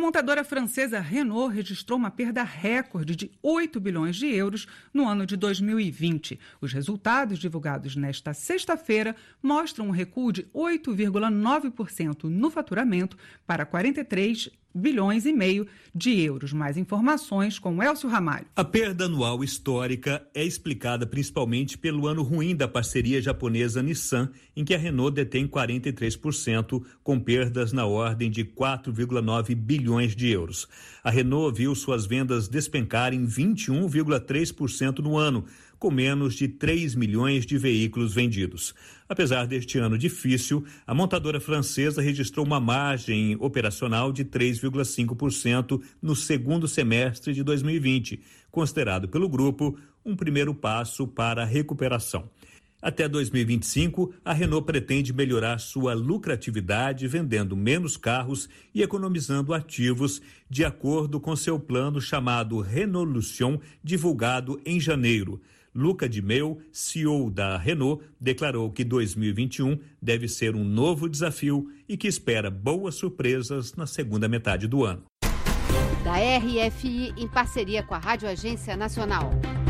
montadora francesa Renault registrou uma perda recorde de 8 bilhões de euros no ano de 2020. Os resultados divulgados nesta sexta-feira mostram um recuo de 8,9% no faturamento para 43 bilhões e meio de euros. Mais informações com Elcio Ramalho. A perda anual histórica é explicada principalmente pelo ano ruim da parceria japonesa-Nissan, em que a Renault detém 43%, com perdas na ordem de 4,9 bilhões de euros. A Renault viu suas vendas despencarem 21,3% no ano, com menos de 3 milhões de veículos vendidos. Apesar deste ano difícil, a montadora francesa registrou uma margem operacional de 3,5% no segundo semestre de 2020, considerado pelo grupo um primeiro passo para a recuperação. Até 2025, a Renault pretende melhorar sua lucratividade vendendo menos carros e economizando ativos, de acordo com seu plano chamado Renaulution, divulgado em janeiro. Luca de Meo, CEO da Renault, declarou que 2021 deve ser um novo desafio e que espera boas surpresas na segunda metade do ano. Da RFI, em parceria com a Rádio Agência Nacional.